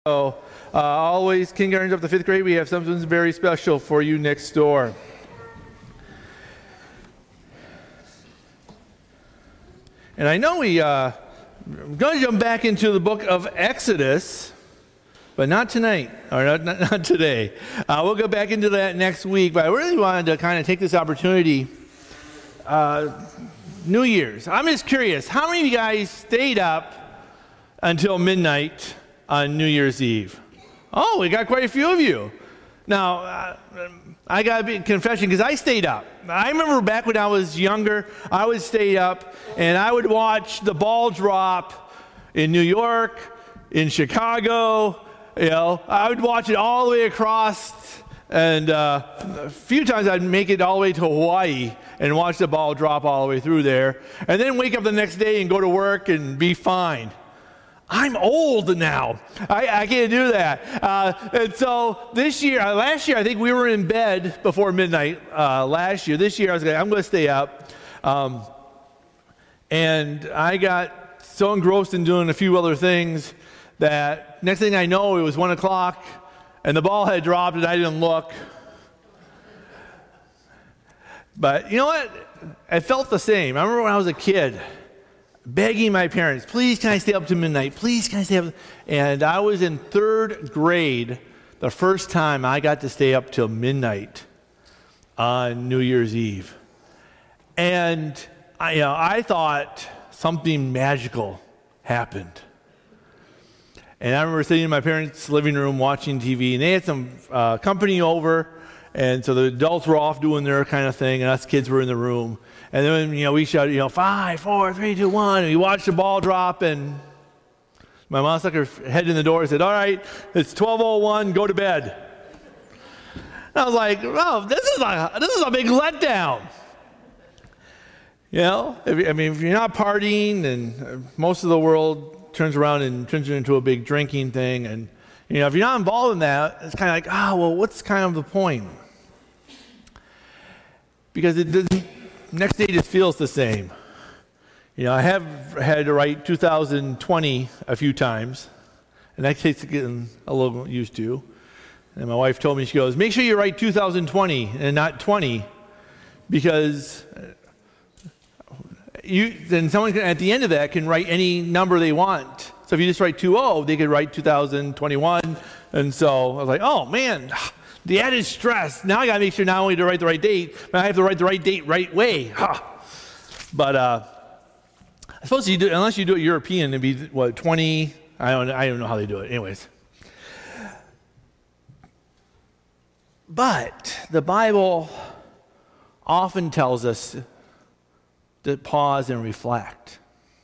So, always kindergartens up to 5th grade, we have something very special for you next door. And I know I'm going to jump back into the book of Exodus, but not tonight, or not today. We'll go back into that next week, but I really wanted to kind of take this opportunity. New Year's. I'm just curious, how many of you guys stayed up until midnight on New Year's Eve? Oh, we got quite a few of you. Now, I got to be confession because I stayed up. I remember back when I was younger, I would stay up and I would watch the ball drop in New York, in Chicago. I would watch it all the way across, and a few times I'd make it all the way to Hawaii and watch the ball drop all the way through there, and then wake up the next day and go to work and be fine. I'm old now. I can't do that. And so last year, I think we were in bed before midnight last year. This year, I'm going to stay up. And I got so engrossed in doing a few other things that next thing I know, it was 1 o'clock, and the ball had dropped, and I didn't look. But you know what? I felt the same. I remember when I was a kid, begging my parents, please can I stay up to midnight? Please can I stay up? And I was in 3rd grade the first time I got to stay up till midnight on New Year's Eve. And I thought something magical happened. And I remember sitting in my parents' living room watching TV, and they had some company over, and so the adults were off doing their kind of thing, and us kids were in the room. And then, we shouted, 5, 4, 3, 2, 1, and we watched the ball drop, and my mom stuck her head in the door and said, all right, it's 12:01, go to bed. And I was like, oh, this is a big letdown. If you're not partying, and most of the world turns around and turns it into a big drinking thing, and, if you're not involved in that, it's kind of like, what's kind of the point? Because it doesn't. Next day just feels the same. I have had to write 2020 a few times, and that takes getting a little used to. And my wife told me, she goes, make sure you write 2020 and not 20, because then someone at the end of that can write any number they want. So if you just write 20, they could write 2021. And so I was like, oh man, the added stress. Now I got to make sure not only to write the right date, but I have to write the right date right way. But I suppose unless you do it European, it'd be 20? I don't know how they do it. Anyways. But the Bible often tells us to pause and reflect.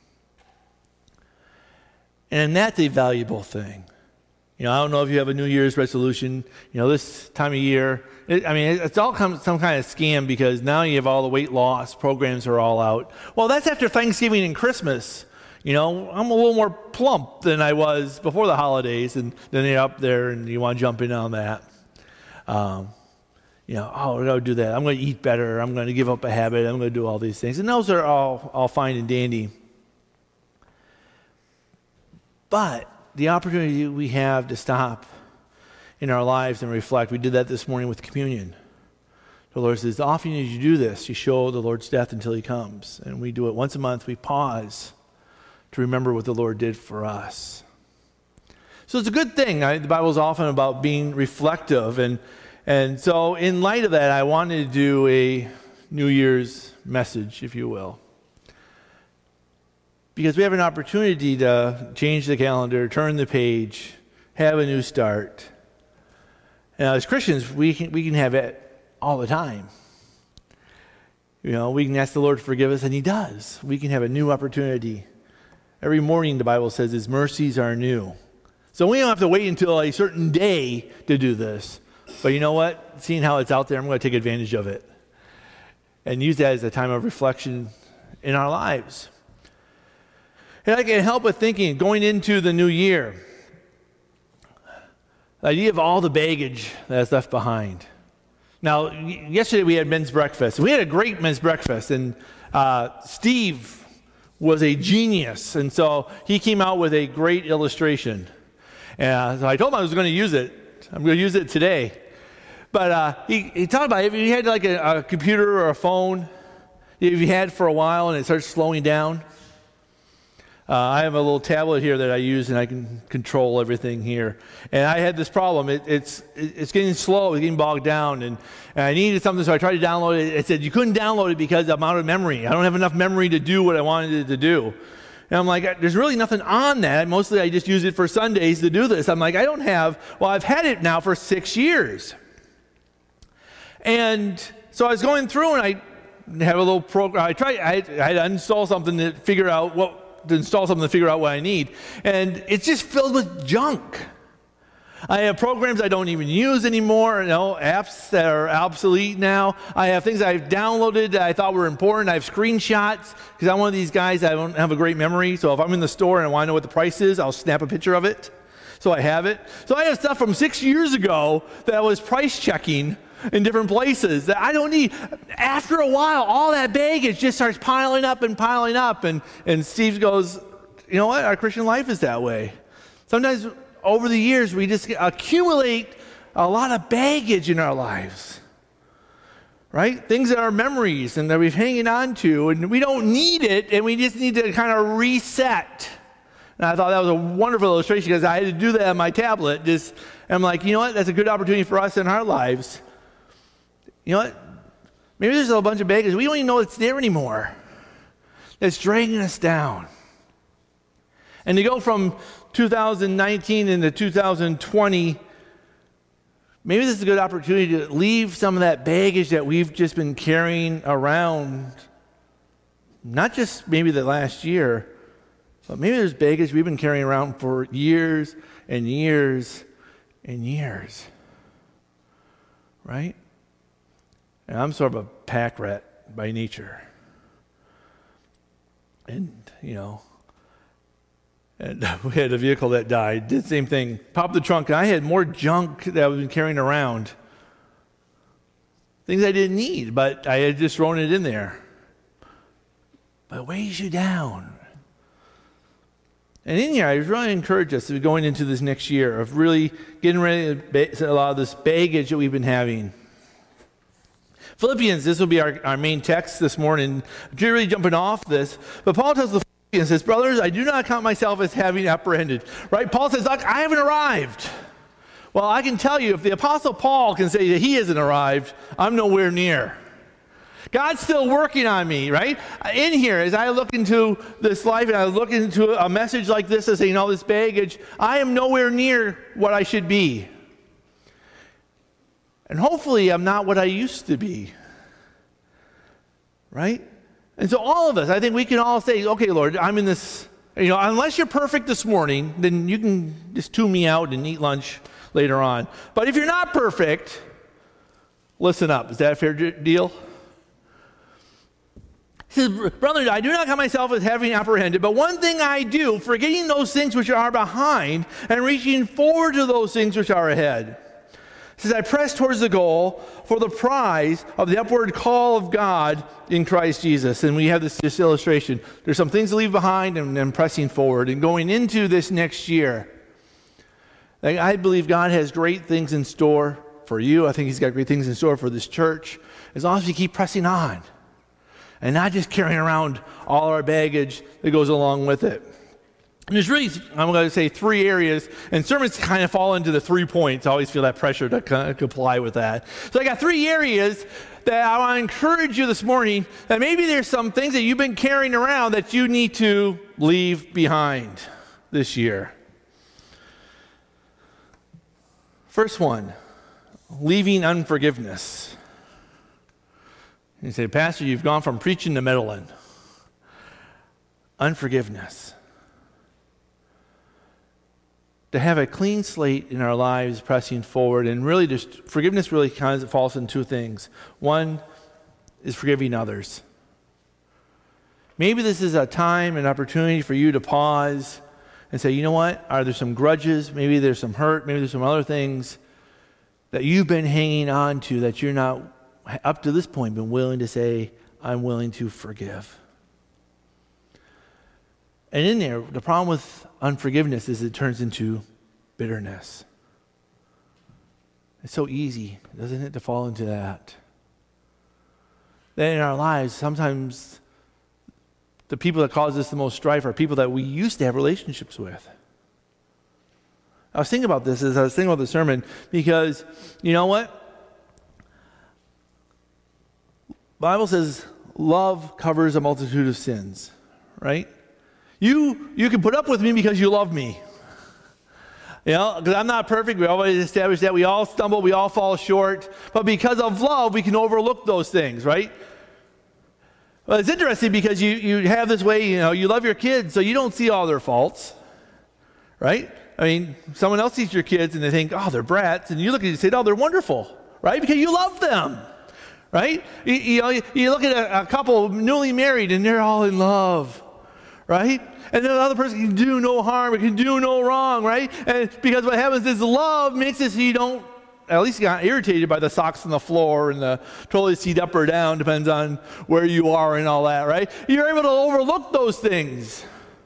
And that's a valuable thing. I don't know if you have a New Year's resolution. This time of year, it's all some kind of scam, because now you have all the weight loss programs are all out. Well, that's after Thanksgiving and Christmas. I'm a little more plump than I was before the holidays, and then you're up there and you want to jump in on that. I'm going to do that. I'm going to eat better. I'm going to give up a habit. I'm going to do all these things. And those are all fine and dandy. But the opportunity we have to stop in our lives and reflect. We did that this morning with communion. The Lord says, often as you do this, you show the Lord's death until he comes. And we do it once a month. We pause to remember what the Lord did for us. So it's a good thing. The Bible is often about being reflective. And so in light of that, I wanted to do a New Year's message, if you will. Because we have an opportunity to change the calendar, turn the page, have a new start. Now, as Christians, we can have it all the time. We can ask the Lord to forgive us, and he does. We can have a new opportunity. Every morning, the Bible says, his mercies are new. So we don't have to wait until a certain day to do this. But you know what? Seeing how it's out there, I'm going to take advantage of it and use that as a time of reflection in our lives. And I can't help but thinking, going into the new year, the idea of all the baggage that's left behind. Now, yesterday we had men's breakfast. We had a great men's breakfast, and Steve was a genius, and so he came out with a great illustration. And so I told him I was going to use it. I'm going to use it today. But he talked about if you had like a computer or a phone, if you had for a while and it starts slowing down. I have a little tablet here that I use, and I can control everything here. And I had this problem. It's getting slow. It's getting bogged down. And I needed something, so I tried to download it. It said you couldn't download it because I'm out of memory. I don't have enough memory to do what I wanted it to do. And I'm like, there's really nothing on that. Mostly I just use it for Sundays to do this. I'm like, I've had it now for 6 years. And so I was going through, and I have a little program. I had to install something to figure out what I need. And it's just filled with junk. I have programs I don't even use anymore, apps that are obsolete now. I have things I've downloaded that I thought were important. I have screenshots because I'm one of these guys that I don't have a great memory. So if I'm in the store and I want to know what the price is, I'll snap a picture of it. So I have it. So I have stuff from 6 years ago that I was price checking in different places that I don't need. After a while, all that baggage just starts piling up. And Steve goes, you know what? Our Christian life is that way. Sometimes over the years, we just accumulate a lot of baggage in our lives, right? Things that are memories and that we're hanging on to, and we don't need it, and we just need to kind of reset. And I thought that was a wonderful illustration because I had to do that on my tablet. And I'm like, you know what? That's a good opportunity for us in our lives. You know what? Maybe there's a bunch of baggage. We don't even know it's there anymore. That's dragging us down. And to go from 2019 into 2020, maybe this is a good opportunity to leave some of that baggage that we've just been carrying around, not just maybe the last year, but maybe there's baggage we've been carrying around for years and years and years, right? And I'm sort of a pack rat by nature. And, and we had a vehicle that died, did the same thing, popped the trunk, and I had more junk that I've been carrying around. Things I didn't need, but I had just thrown it in there. But it weighs you down. And in here, I really encourage us to be going into this next year of really getting ready to a lot of this baggage that we've been having. Philippians, this will be our main text this morning. I'm really jumping off this, but Paul tells the Philippians, says, brothers, I do not count myself as having apprehended. Right? Paul says, look, I haven't arrived. Well, I can tell you, if the Apostle Paul can say that he hasn't arrived, I'm nowhere near. God's still working on me, right? In here, as I look into this life and I look into a message like this, saying all this baggage, I am nowhere near what I should be. And hopefully I'm not what I used to be, right? And so all of us, I think we can all say, okay, Lord, I'm in this, unless you're perfect this morning, then you can just tune me out and eat lunch later on. But if you're not perfect, listen up. Is that a fair deal? He says, brother, I do not count myself as having apprehended, but one thing I do, forgetting those things which are behind and reaching forward to those things which are ahead. He says, I press towards the goal for the prize of the upward call of God in Christ Jesus. And we have this illustration. There's some things to leave behind and then pressing forward and going into this next year. I believe God has great things in store for you. I think he's got great things in store for this church. As long as you keep pressing on and not just carrying around all our baggage that goes along with it. And there's really, I'm going to say 3 areas, and sermons kind of fall into the 3 points. I always feel that pressure to comply with that. So I got 3 areas that I want to encourage you this morning, that maybe there's some things that you've been carrying around that you need to leave behind this year. First one, leaving unforgiveness. You say, Pastor, you've gone from preaching to meddling. Unforgiveness. To have a clean slate in our lives pressing forward, and really just forgiveness really kind of falls in 2 things. One is forgiving others. Maybe this is a time and opportunity for you to pause and say, you know what, are there some grudges, maybe there's some hurt, maybe there's some other things that you've been hanging on to that you're not, up to this point, been willing to say, I'm willing to forgive. And in there, the problem with unforgiveness is it turns into bitterness. It's so easy, isn't it, to fall into that? Then in our lives, sometimes the people that cause us the most strife are people that we used to have relationships with. I was thinking about this as I was thinking about the sermon because, you know what? The Bible says love covers a multitude of sins, right? You can put up with me because you love me. You know, because I'm not perfect. We always establish that. We all stumble. We all fall short. But because of love, we can overlook those things, right? Well, it's interesting because you have this way, you love your kids, so you don't see all their faults, right? I mean, someone else sees your kids and they think, oh, they're brats. And you look at it and say, oh, they're wonderful, right? Because you love them, right? You look at a couple newly married and they're all in love, right? And then another person can do no harm, it can do no wrong, right? And because what happens is love makes it so you don't, at least you got irritated by the socks on the floor and the toilet seat up or down, depends on where you are and all that, right? You're able to overlook those things.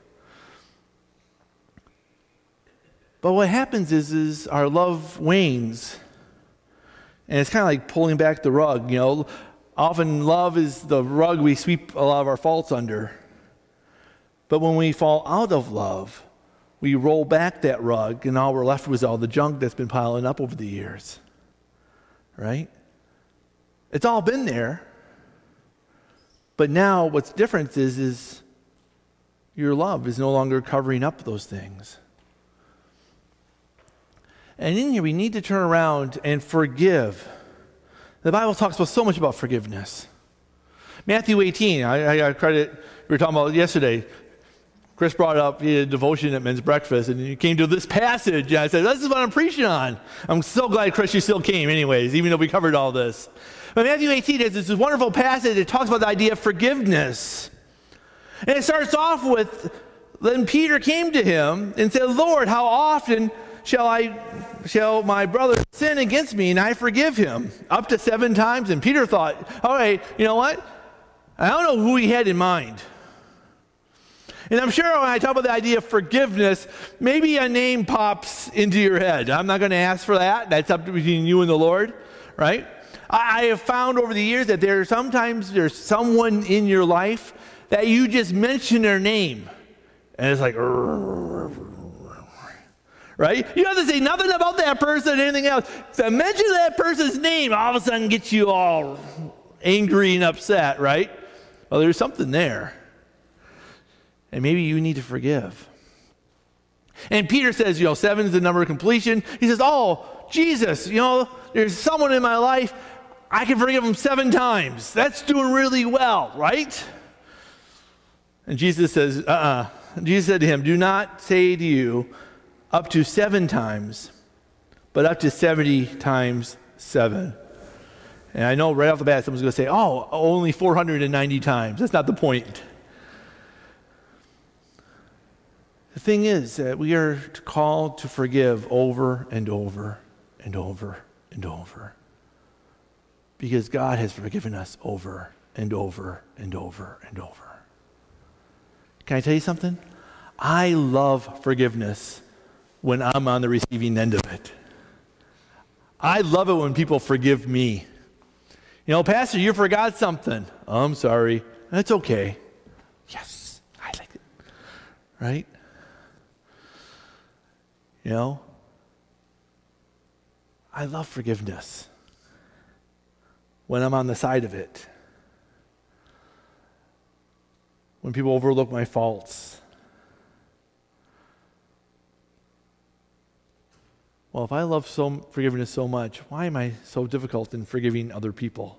But what happens is our love wanes. And it's kind of like pulling back the rug, Often love is the rug we sweep a lot of our faults under. But when we fall out of love, we roll back that rug, and all we're left with is all the junk that's been piling up over the years. Right? It's all been there. But now what's different is your love is no longer covering up those things. And in here, we need to turn around and forgive. The Bible talks so much about forgiveness. Matthew 18, I got credit, we were talking about yesterday. Chris brought up a devotion at men's breakfast, and he came to this passage, and I said, this is what I'm preaching on. I'm so glad, Chris, you still came anyways, even though we covered all this. But Matthew 18 is this wonderful passage that talks about the idea of forgiveness. And it starts off with, then Peter came to him and said, Lord, how often shall my brother sin against me and I forgive him? Up to 7 times? And Peter thought, all right, you know what? I don't know who he had in mind. And I'm sure when I talk about the idea of forgiveness, maybe a name pops into your head. I'm not going to ask for that. That's up to between you and the Lord, right? I have found over the years that there's someone in your life that you just mention their name. And it's like, right? You don't have to say nothing about that person or anything else. So mention that person's name, all of a sudden gets you all angry and upset, right? Well, there's something there. And maybe you need to forgive. And Peter says, 7 is the number of completion. He says, oh, Jesus, there's someone in my life, I can forgive him 7 times. That's doing really well, right? And Jesus says, Jesus said to him, do not say to you up to 7 times, but up to 70 times 7. And I know right off the bat someone's going to say, oh, only 490 times. That's not the point. The thing is that we are called to forgive over and over and over and over. Because God has forgiven us over and over and over and over. Can I tell you something? I love forgiveness when I'm on the receiving end of it. I love it when people forgive me. Pastor, you forgot something. Oh, I'm sorry. That's okay. Yes, I like it. Right? I love forgiveness when I'm on the side of it. When people overlook my faults. Well, if I love forgiveness so much, why am I so difficult in forgiving other people?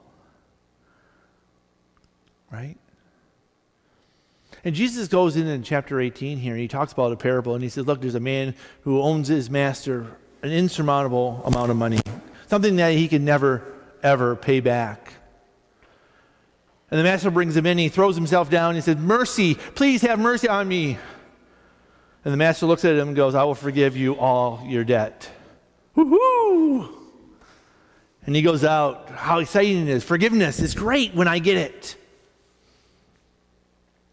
Right? And Jesus goes in chapter 18 here, and he talks about a parable, and he says, look, there's a man who owns his master an insurmountable amount of money, something that he can never, ever pay back. And the master brings him in, he throws himself down, and he says, mercy, please have mercy on me. And the master looks at him and goes, I will forgive you all your debt. Woohoo! And he goes out, how exciting it is. Forgiveness is great when I get it.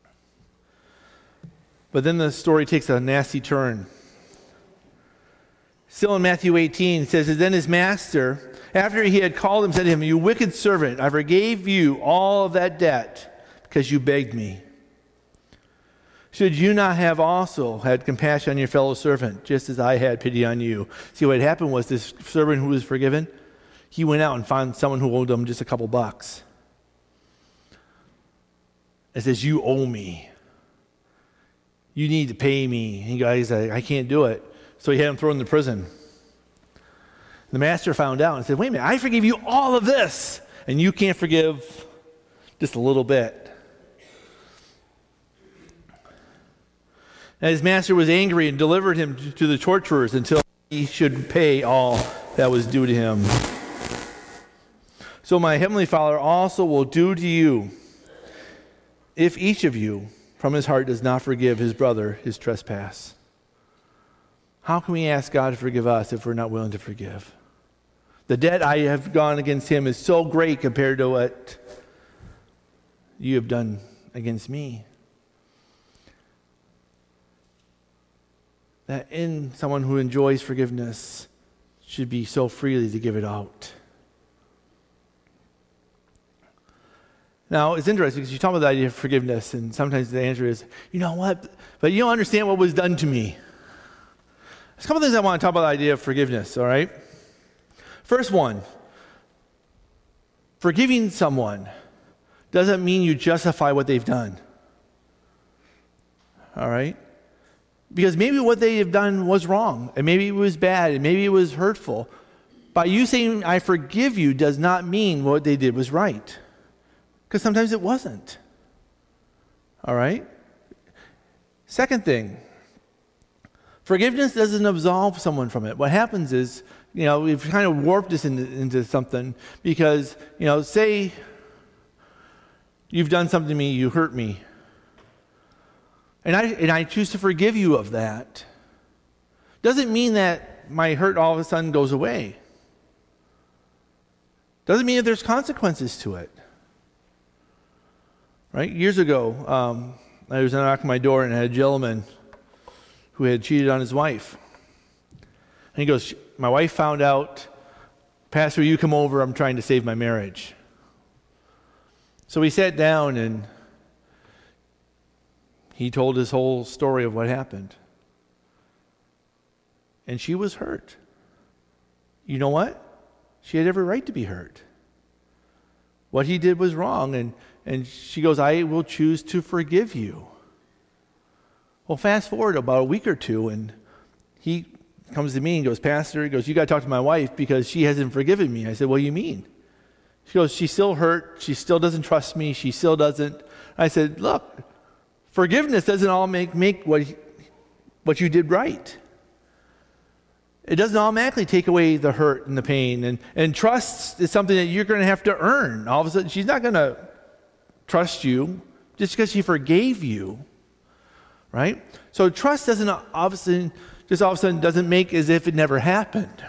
But then the story takes a nasty turn. Still in Matthew 18, it says, and then his master, after he had called him, said to him, you wicked servant, I forgave you all of that debt because you begged me. Should you not have also had compassion on your fellow servant, just as I had pity on you? See, what happened was this servant who was forgiven, he went out and found someone who owed him just a couple bucks. It says, you owe me. You need to pay me. And he's like, I can't do it. So he had him thrown into prison. The master found out and said, wait a minute, I forgave you all of this, and you can't forgive just a little bit. And his master was angry and delivered him to the torturers until he should pay all that was due to him. So my heavenly Father also will do to you if each of you from his heart does not forgive his brother his trespass. How can we ask God to forgive us if we're not willing to forgive? The debt I have gone against him is so great compared to what you have done against me. That in someone who enjoys forgiveness should be so freely to give it out. Now, it's interesting because you talk about the idea of forgiveness, and sometimes the answer is, you know what, but you don't understand what was done to me. There's a couple things I want to talk about the idea of forgiveness, all right? First one, forgiving someone doesn't mean you justify what they've done, all right? Because maybe what they have done was wrong, and maybe it was bad, and maybe it was hurtful. By you saying, I forgive you, does not mean what they did was right. Because sometimes it wasn't. All right? Second thing, forgiveness doesn't absolve someone from it. What happens is, we've kind of warped this into something because, say you've done something to me, you hurt me. And I choose to forgive you of that. Doesn't mean that my hurt all of a sudden goes away. Doesn't mean that there's consequences to it. Right? Years ago, I was knocking on my door and I had a gentleman who had cheated on his wife. And he goes, my wife found out, Pastor, you come over, I'm trying to save my marriage. So we sat down and he told his whole story of what happened. And she was hurt. You know what? She had every right to be hurt. What he did was wrong, and she goes, I will choose to forgive you. Well, fast forward about a week or two, and he comes to me and goes, Pastor, he goes, you got to talk to my wife because she hasn't forgiven me. I said, what do you mean? She goes, she's still hurt. She still doesn't trust me. She still doesn't. I said, look, forgiveness doesn't all make what you did right. It doesn't automatically take away the hurt and the pain. And trust is something that you're going to have to earn. All of a sudden, she's not going to trust you just because she forgave you, right? So trust doesn't all of a sudden doesn't make as if it never happened.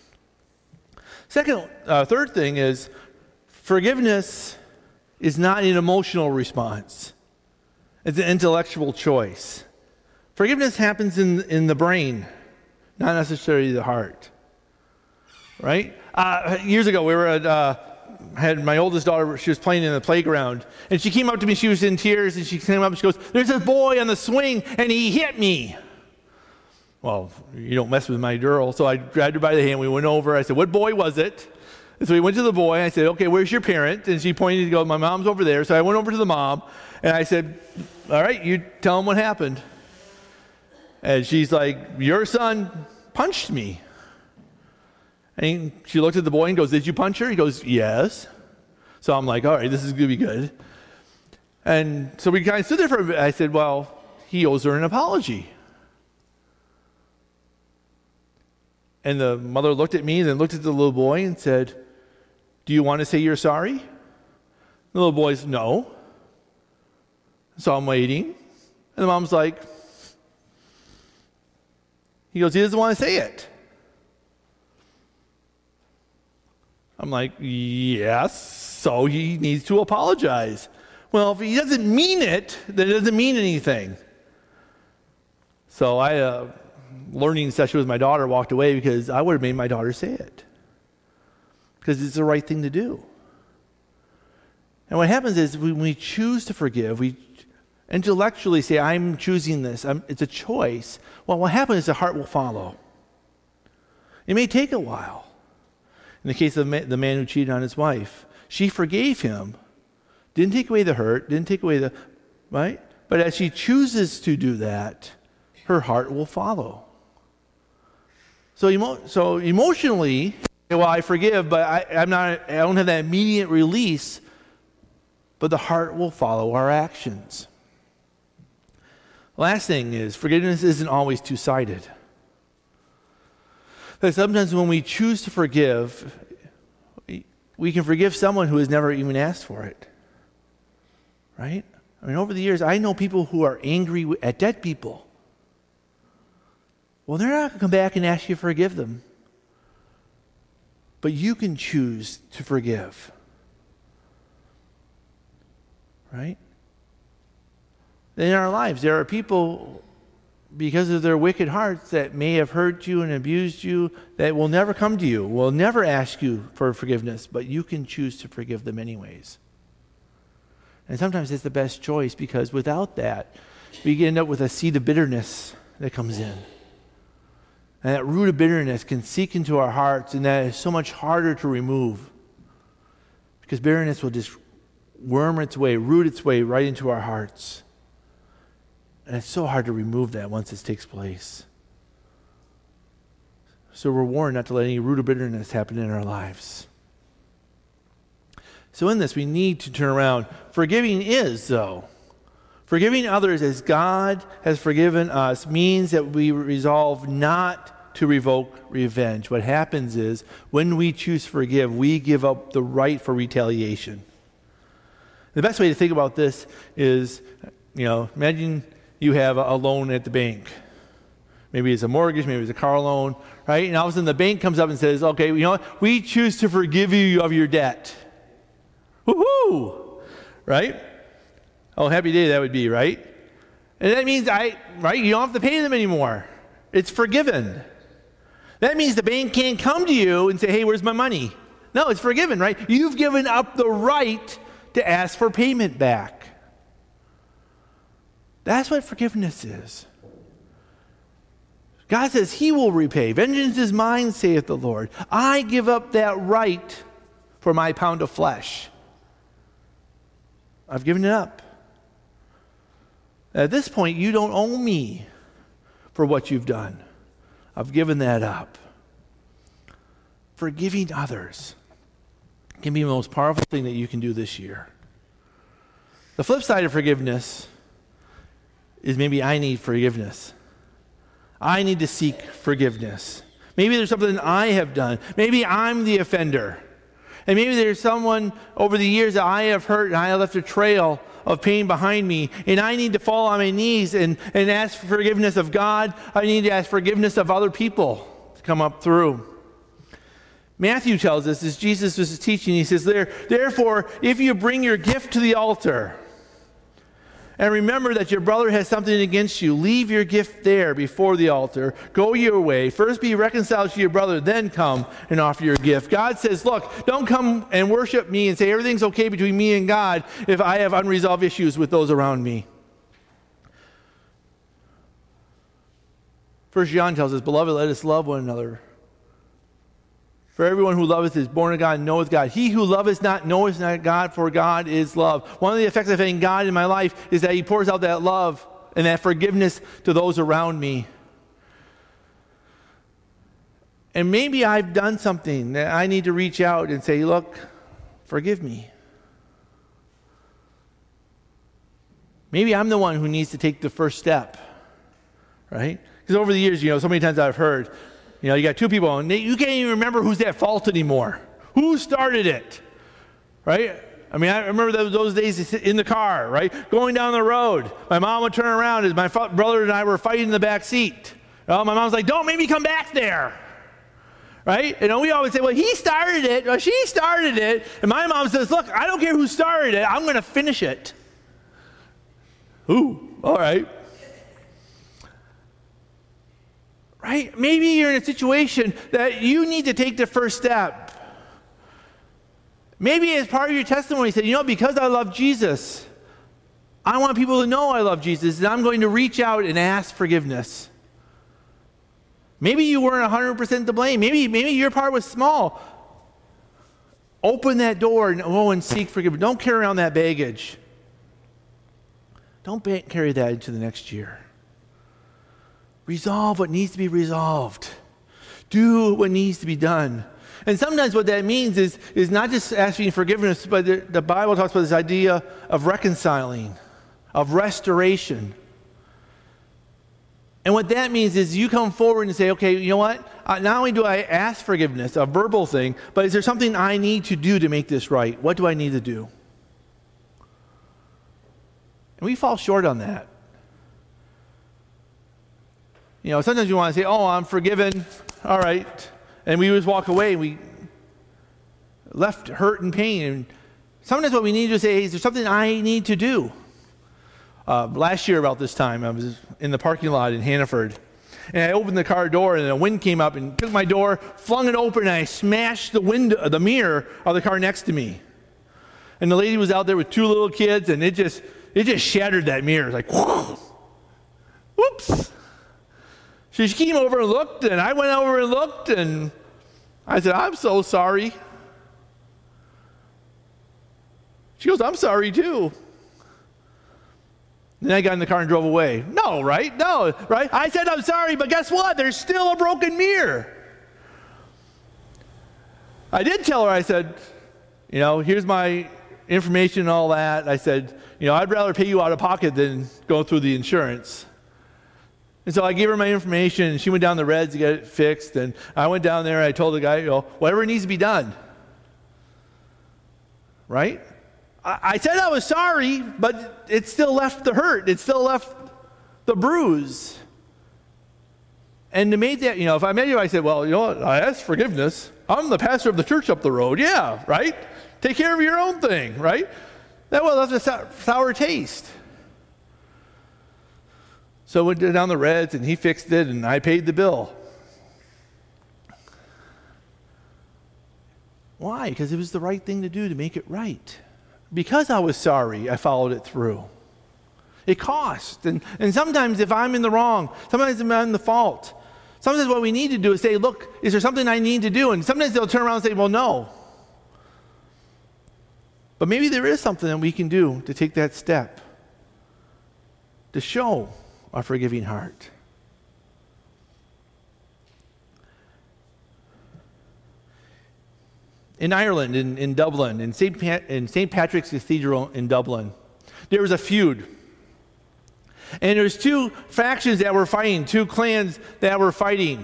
Third thing is forgiveness is not an emotional response. It's an intellectual choice. Forgiveness happens in the brain, not necessarily the heart, right? Years ago, we were had my oldest daughter, she was playing in the playground, and she came up to me, she was in tears, and she came up and she goes, there's this boy on the swing, and he hit me. Well, you don't mess with my girl, so I grabbed her by the hand, we went over, I said, what boy was it? And so we went to the boy, and I said, okay, where's your parent? And she pointed to go, my mom's over there, so I went over to the mom, and I said, all right, you tell him what happened. And she's like, your son punched me. And she looked at the boy and goes, did you punch her? He goes, yes. So I'm like, all right, this is going to be good. And so we kind of stood there for a bit. I said, well, he owes her an apology. And the mother looked at me and then looked at the little boy and said, do you want to say you're sorry? The little boy's, no. So I'm waiting. And the mom's like, he goes, he doesn't want to say it. I'm like, yes, so he needs to apologize. Well, if he doesn't mean it, then it doesn't mean anything. So I learning session with my daughter, walked away because I would have made my daughter say it. Because it's the right thing to do. And what happens is when we choose to forgive, we intellectually say, I'm choosing this. It's a choice. Well, what happens is the heart will follow. It may take a while. In the case of the man who cheated on his wife, she forgave him. Didn't take away the hurt, didn't take away the, right? But as she chooses to do that, her heart will follow. So emotionally, well, I forgive, but I don't have that immediate release, but the heart will follow our actions. Last thing is, forgiveness isn't always two-sided. Because sometimes when we choose to forgive, we can forgive someone who has never even asked for it. Right? I mean, over the years, I know people who are angry at dead people. Well, they're not going to come back and ask you to forgive them. But you can choose to forgive. Right? In our lives, there are people, because of their wicked hearts, that may have hurt you and abused you, that will never come to you, will never ask you for forgiveness, but you can choose to forgive them anyways. And sometimes it's the best choice, because without that, we end up with a seed of bitterness that comes in. And that root of bitterness can seep into our hearts, and that is so much harder to remove. Because bitterness will just worm its way, root its way right into our hearts. And it's so hard to remove that once this takes place. So we're warned not to let any root of bitterness happen in our lives. So in this, we need to turn around. Forgiving others as God has forgiven us means that we resolve not to revoke revenge. What happens is, when we choose to forgive, we give up the right for retaliation. The best way to think about this is, imagine you have a loan at the bank. Maybe it's a mortgage, maybe it's a car loan, right? And all of a sudden the bank comes up and says, okay, you know what? We choose to forgive you of your debt. Woohoo! Right? Oh, happy day that would be, right? And that means, you don't have to pay them anymore. It's forgiven. That means the bank can't come to you and say, hey, where's my money? No, it's forgiven, right? You've given up the right to ask for payment back. That's what forgiveness is. God says he will repay. Vengeance is mine, saith the Lord. I give up that right for my pound of flesh. I've given it up. At this point, you don't owe me for what you've done. I've given that up. Forgiving others can be the most powerful thing that you can do this year. The flip side of forgiveness is maybe I need forgiveness. I need to seek forgiveness. Maybe there's something I have done. Maybe I'm the offender. And maybe there's someone over the years that I have hurt and I have left a trail of pain behind me. And I need to fall on my knees and ask for forgiveness of God. I need to ask forgiveness of other people to come up through. Matthew tells us, as Jesus was teaching, he says, therefore, if you bring your gift to the altar, and remember that your brother has something against you, leave your gift there before the altar. Go your way. First be reconciled to your brother, then come and offer your gift. God says, look, don't come and worship me and say everything's okay between me and God if I have unresolved issues with those around me. 1 John tells us, beloved, let us love one another. For everyone who loveth is born of God and knoweth God. He who loveth not knoweth not God, for God is love. One of the effects of having God in my life is that he pours out that love and that forgiveness to those around me. And maybe I've done something that I need to reach out and say, look, forgive me. Maybe I'm the one who needs to take the first step, right? Because over the years, so many times I've heard, you got two people, and you can't even remember who's at fault anymore. Who started it, right? I mean, I remember those days in the car, right? Going down the road. My mom would turn around as my brother and I were fighting in the back seat. My mom's like, don't make me come back there, right? And we always say, well, he started it, or she started it. And my mom says, look, I don't care who started it. I'm going to finish it. Ooh, all right. right? Maybe you're in a situation that you need to take the first step. Maybe as part of your testimony, you say, you know, because I love Jesus, I want people to know I love Jesus, and I'm going to reach out and ask forgiveness. Maybe you weren't 100% to blame. Maybe your part was small. Open that door and go and seek forgiveness. Don't carry around that baggage. Don't carry that into the next year. Resolve what needs to be resolved. Do what needs to be done. And sometimes what that means is not just asking forgiveness, but the Bible talks about this idea of reconciling, of restoration. And what that means is you come forward and say, okay, you know what? Not only do I ask forgiveness, a verbal thing, but is there something I need to do to make this right? What do I need to do? And we fall short on that. You know, sometimes you want to say, oh, I'm forgiven, all right. And we just walk away. We left hurt and pain. And sometimes what we need to say is, there's something I need to do. Last year about this time, I was in the parking lot in Hannaford. And I opened the car door, and the wind came up and took my door, flung it open, and I smashed the mirror of the car next to me. And the lady was out there with 2 little kids, and it just shattered that mirror. It was like, whoa, whoops. She came over and looked, and I went over and looked, and I said, I'm so sorry. She goes, I'm sorry too. Then I got in the car and drove away. No, right? No, right? I said I'm sorry, but guess what? There's still a broken mirror. I did tell her, I said, you know, here's my information and all that. I said, you know, I'd rather pay you out of pocket than go through the insurance. And so I gave her my information, and she went down the Reds to get it fixed. And I went down there, and I told the guy, you know, whatever needs to be done. Right? I said I was sorry, but it still left the hurt. It still left the bruise. And to make that, you know, if I met you, I said, well, you know what? I asked forgiveness. I'm the pastor of the church up the road. Yeah, right? Take care of your own thing, right? That will left a sour taste. So we went down the Reds, and he fixed it, and I paid the bill. Why? Because it was the right thing to do to make it right. Because I was sorry, I followed it through. It cost. And sometimes if I'm in the wrong, sometimes if I'm in the fault, sometimes what we need to do is say, look, is there something I need to do? And sometimes they'll turn around and say, well, no. But maybe there is something that we can do to take that step, to show a forgiving heart. In Ireland, in Dublin, in St. Patrick's Cathedral in Dublin, there was a feud. And there's 2 factions that were fighting, 2 clans that were fighting.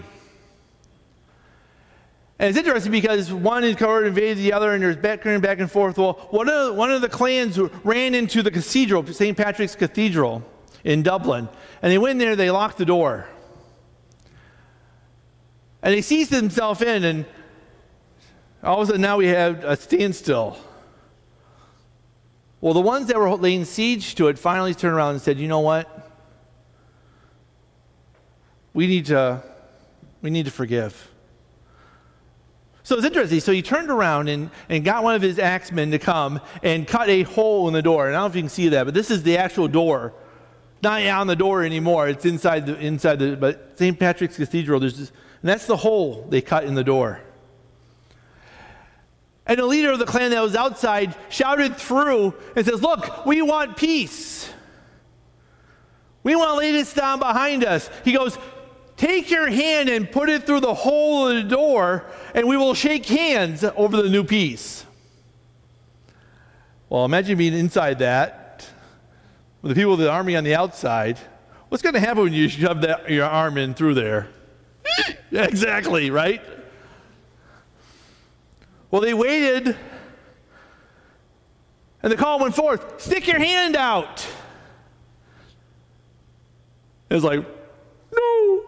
And it's interesting because one invaded the other, and there's back and forth. Well, one of the clans ran into the cathedral, St. Patrick's Cathedral in Dublin, and they went in there, they locked the door. And they seized themselves in, and all of a sudden now we have a standstill. Well, the ones that were laying siege to it finally turned around and said, you know what? We need to forgive. So it's interesting. So he turned around and got one of his axemen to come and cut a hole in the door. And I don't know if you can see that, but this is the actual door. Not on the door anymore. It's inside the but St. Patrick's Cathedral, and that's the hole they cut in the door. And the leader of the clan that was outside shouted through and says, look, we want peace. We want to lay this down behind us. He goes, take your hand and put it through the hole of the door, and we will shake hands over the new peace. Well, imagine being inside that, with the people of the army on the outside. What's going to happen when you shove your arm in through there? Exactly, right? Well, they waited, and the call went forth, stick your hand out. It was like, no.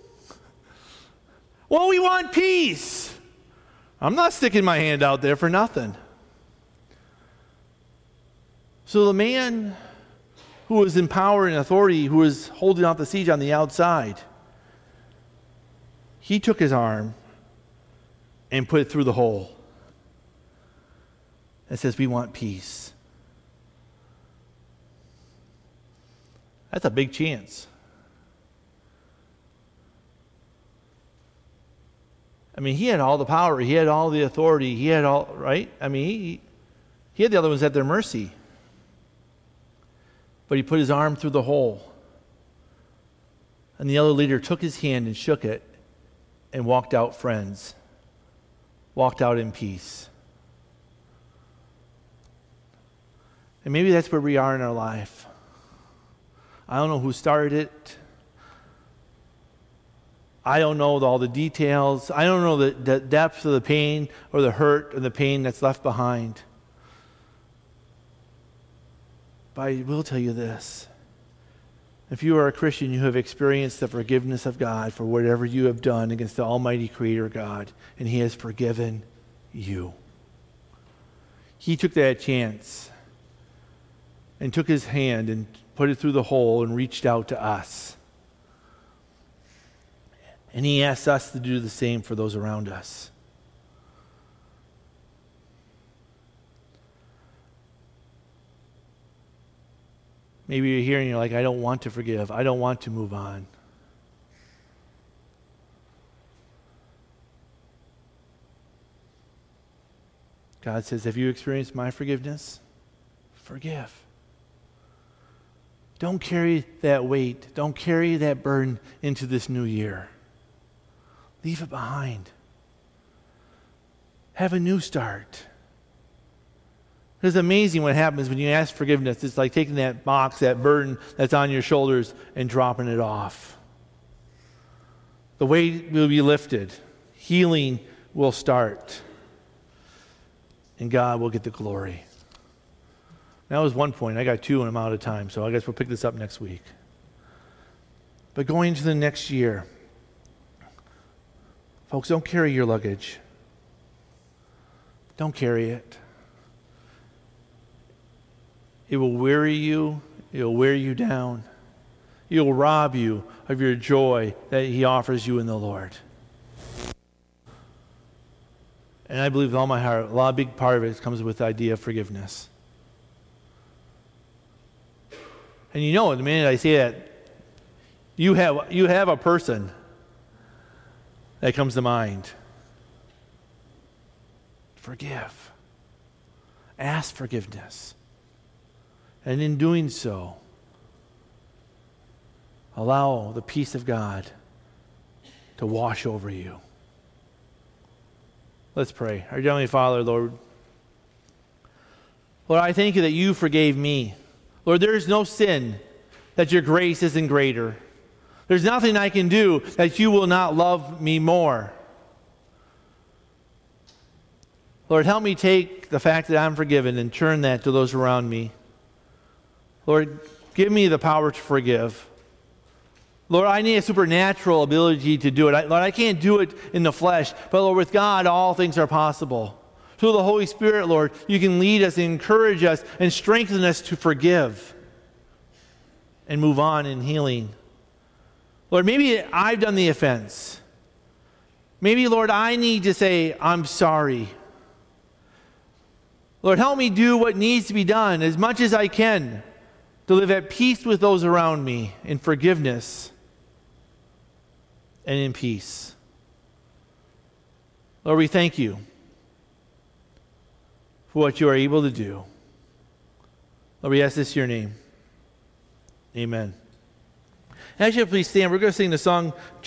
Well, we want peace. I'm not sticking my hand out there for nothing. So the man who was in power and authority, who was holding off the siege on the outside, He took his arm and put it through the hole. It says, we want peace. That's a big chance. I mean, he had all the power. He had all the authority. He had all, right? I mean, he had the other ones at their mercy. But he put his arm through the hole. And the other leader took his hand and shook it and walked out friends. Walked out in peace. And maybe that's where we are in our life. I don't know who started it. I don't know all the details. I don't know the depth of the pain or the hurt and the pain that's left behind. But I will tell you this. If you are a Christian, you have experienced the forgiveness of God for whatever you have done against the Almighty Creator God, and He has forgiven you. He took that chance and took His hand and put it through the hole and reached out to us. And He asks us to do the same for those around us. Maybe you're here and you're like, I don't want to forgive. I don't want to move on. God says, have you experienced my forgiveness? Forgive. Don't carry that weight. Don't carry that burden into this new year. Leave it behind. Have a new start. It's amazing what happens when you ask forgiveness. It's like taking that box, that burden that's on your shoulders, and dropping it off. The weight will be lifted. Healing will start. And God will get the glory. That was one point. I got two and I'm out of time, so I guess we'll pick this up next week. But going into the next year, folks, don't carry your luggage. Don't carry it. It will weary you. It will wear you down. It will rob you of your joy that He offers you in the Lord. And I believe with all my heart, a big part of it comes with the idea of forgiveness. And you know, the minute I say that, you have a person that comes to mind. Forgive. Ask forgiveness. And in doing so, allow the peace of God to wash over you. Let's pray. Our Heavenly Father, Lord, I thank you that you forgave me. Lord, there is no sin that your grace isn't greater. There's nothing I can do that you will not love me more. Lord, help me take the fact that I'm forgiven and turn that to those around me. Lord, give me the power to forgive. Lord, I need a supernatural ability to do it. Lord, I can't do it in the flesh, but Lord, with God, all things are possible. Through the Holy Spirit, Lord, you can lead us, encourage us, and strengthen us to forgive and move on in healing. Lord, maybe I've done the offense. Maybe, Lord, I need to say, I'm sorry. Lord, help me do what needs to be done as much as I can to live at peace with those around me in forgiveness and in peace. Lord, we thank you for what you are able to do. Lord, we ask this in your name. Amen. As you please stand, we're going to sing the song